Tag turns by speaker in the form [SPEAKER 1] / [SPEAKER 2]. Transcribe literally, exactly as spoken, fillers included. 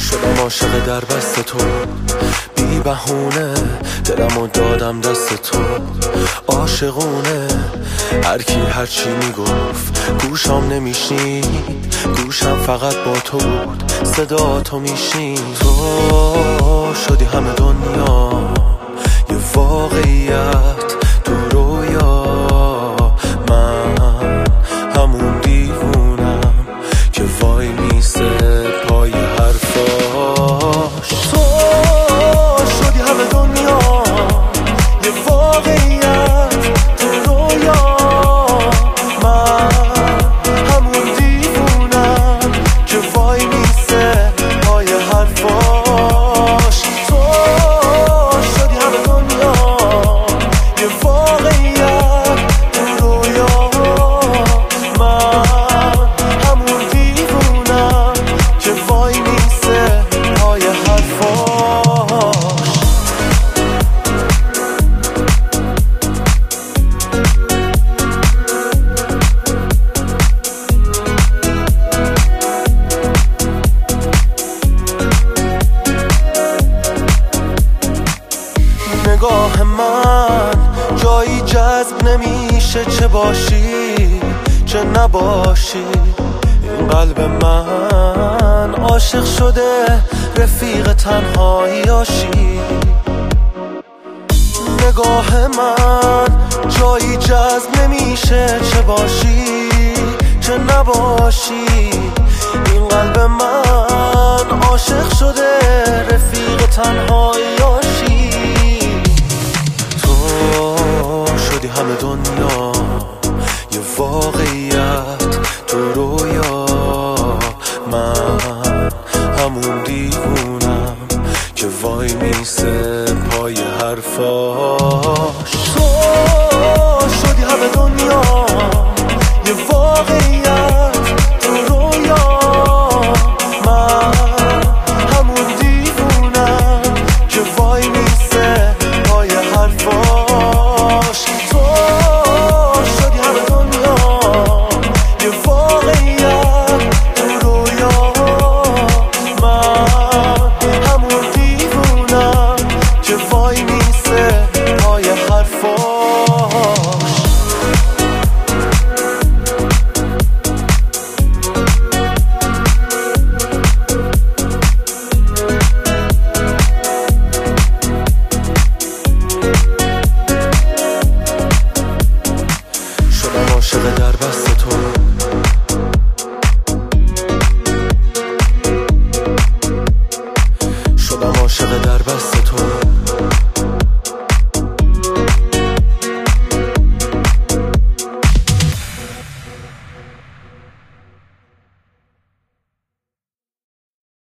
[SPEAKER 1] شدم عاشق در بست تو، بی بهونه دلمو دادم دست تو. عاشقونه هر کی هر چی میگفت گوشم نمیشنید، گوشم فقط با تو بود، صدا تو میشنید. تو شدی همه دنیا یه واقعیت تو رویا، من همون دیوونم که وای میسه پای حرفاش. تو شدی همه دنیا یه واقعیت تو رویا، من همون دیوونم که وای میسه پای حرفاش. تو شدی همه دنیا یه واقعیت تو رویا، من همون دیوونم که وای میسه پای حرفاش. نگاه من جایی جذب نمیشه، چه باشی چه نباشی. این قلب من عاشق شده رفیق تنهاییاشی. نگاه من جایی جذب نمیشه، چه باشی چه نباشی. این قلب من عاشق شده رفیق تنهاییاشی. شدی همه دنیا یه واقعیت تو رویا، من همون دیوونم که وای میسه پای حرفاش.